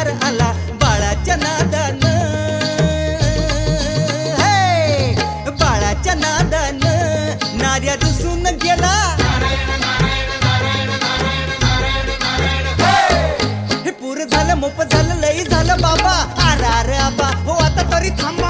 पार आला बाळाच्या नादानं, हे बाळाच्या नादानं नार्या रुसून गेला, हे पूर झालं मोप झालं लई झालं बाबा, आरार आबा हो आता तरी थांबा,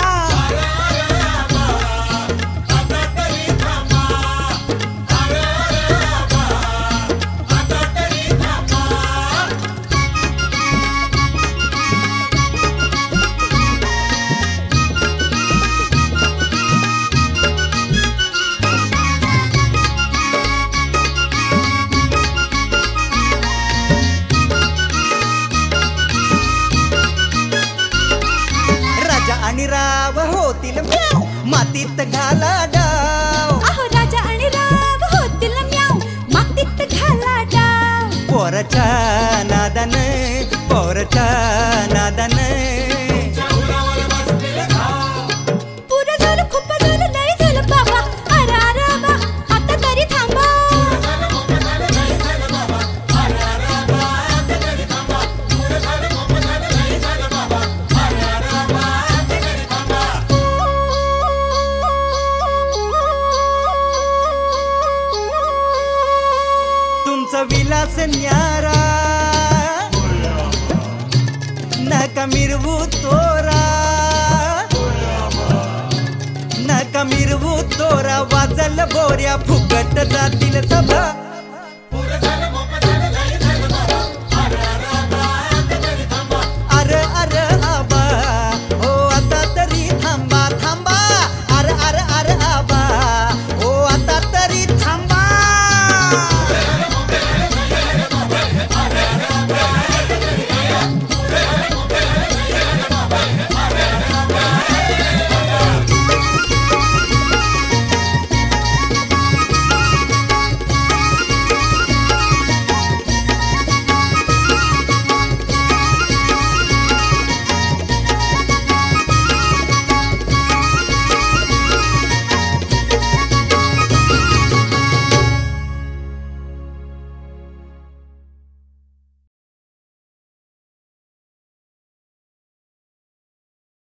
आणि राव होतील म्याव मातीत घाला डाव, अहो राजा आणि राव होतील म्याव मातीत घाला डाव, पोराच्या नादानं पोराच्या नादानं पुरं झालं खूप झालं लय झालं बाबा, अरार आबा आता तरी थांबा, विलास न्यारा नका मिरवू तोरा, नका मिरवू तोरा, वाजल बोऱ्या फुकट जातील सभा,